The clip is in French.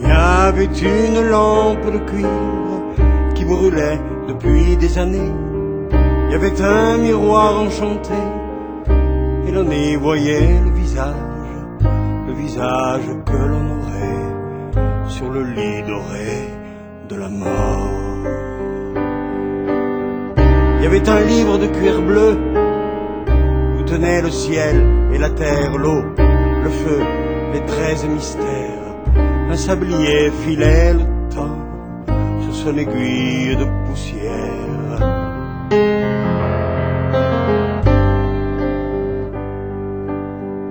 Il y avait une lampe de cuivre qui brûlait depuis des années. Il y avait un miroir enchanté et l'on y voyait le visage que l'on aurait sur le lit doré de la mort. Il y avait un livre de cuir bleu où tenait le ciel et la terre, l'eau, le feu, les 13 mystères. Un sablier filait le temps sur son aiguille de poussière.